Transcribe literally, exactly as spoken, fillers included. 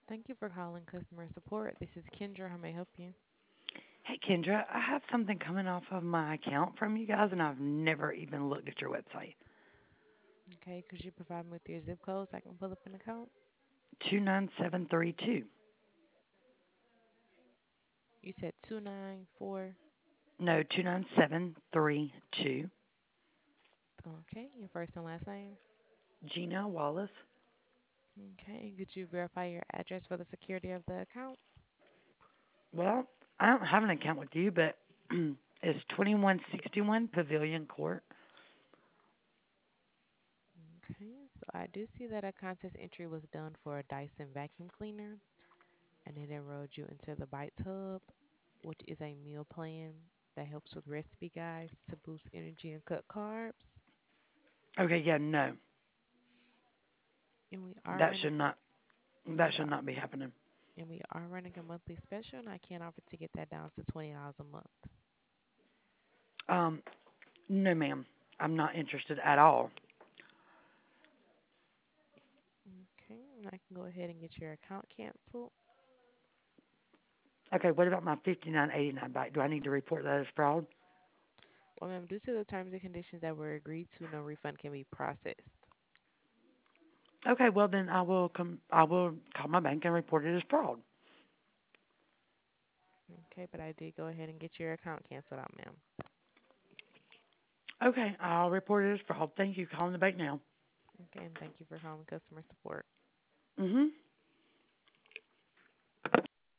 Thank you for calling customer support. This is Kendra. How may I help you? Hey Kendra, I have something coming off of my account from you guys, and I've never even looked at your website. Okay, could you provide me with your zip code so I can pull up an account? Two nine seven three two. You said two nine four. No, two nine seven three two. Okay, your first and last name. Gina Wallace. Okay, and could you verify your address for the security of the account? Well, I don't have an account with you, but it's twenty one sixty one Pavilion Court. Okay, so I do see that a contest entry was done for a Dyson vacuum cleaner, and it enrolled you into the Bite Hub, which is a meal plan that helps with recipe guides to boost energy and cut carbs. Okay, yeah, no, And we are that running, should not and that we should are, not be happening. and we are running a monthly special, and I can offer to get that down to twenty dollars a month. Um, no, ma'am, I'm not interested at all. Okay, and I can go ahead and get your account canceled. Okay, what about my fifty nine eighty nine bike? Do I need to report that as fraud? Well, ma'am, due to the terms and conditions that were agreed to, no refund can be processed. Okay, well then I will come. I will call my bank and report it as fraud. Okay, but I did go ahead and get your account canceled out, ma'am. Okay, I'll report it as fraud. Thank you. Calling the bank now. Okay, and thank you for calling customer support. Mhm.